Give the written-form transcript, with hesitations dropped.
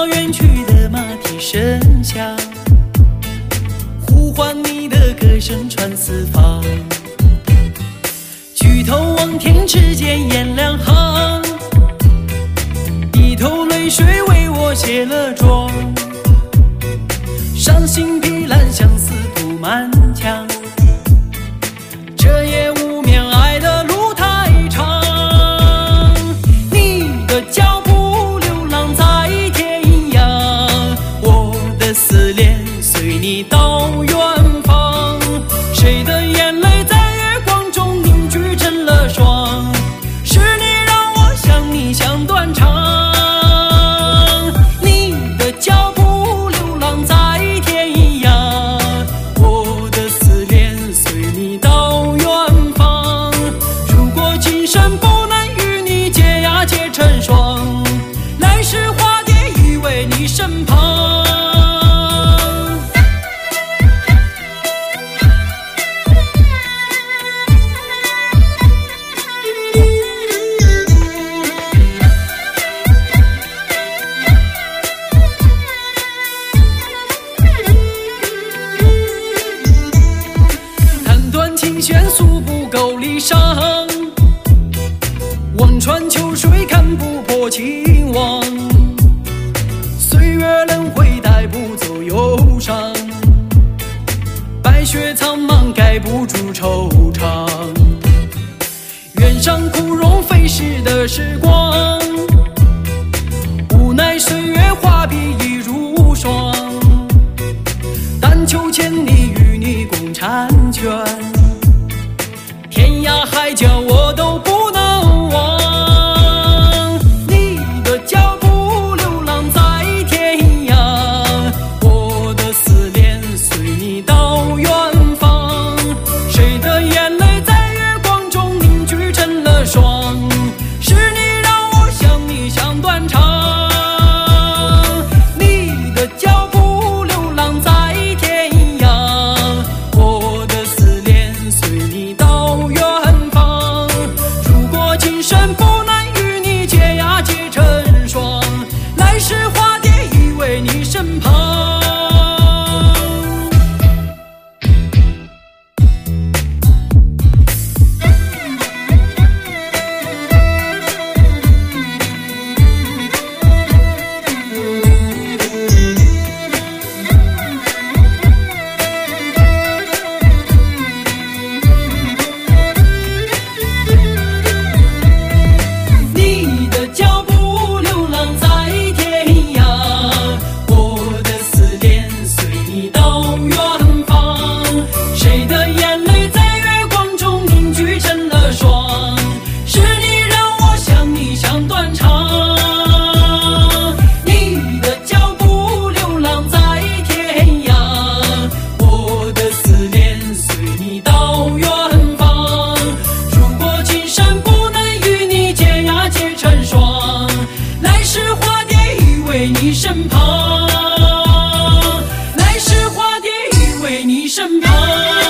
到远去的马蹄声响，呼唤你的歌声传四方。举头望天，只见雁两行，一头泪水为我卸了妆。伤心碧蓝，相思铺满墙，这夜无眠，爱的路太长。你的脚步流浪在天涯，我的思念随你到远方。谁的眼泪在月光中凝聚成了霜，是你让我想你想断肠。你的脚步流浪在天涯，我的思念随你到远方。如果今生不能与你结呀结成双，来世化蝶依偎你身旁。琴弦诉不够离殇，望穿秋水看不破情网。岁月轮回带不走忧伤，白雪苍茫盖不住惆怅。愿上枯荣飞逝的时光，无奈岁月画笔已如霜。但求千里与你共婵娟，天涯海角我都不能忘。你的脚步流浪在天涯，我的思念随你到远方。谁的眼泪在月光中凝聚成了霜，是你让我想你想断肠。你的脚步流浪在天涯，我的思念随你到远方。如果今生不能与你结呀结成双，来世化蝶依偎你身旁。你的脚步流浪在天涯，我的思念随你到远方。谁的眼泪在月光中凝聚成了霜，是你让我想你想断肠。你的脚步流浪在天涯，我的思念随你到远方。如果今生不能与你结呀结成双，来世化蝶依偎你身旁，来世化蝶依偎你身旁。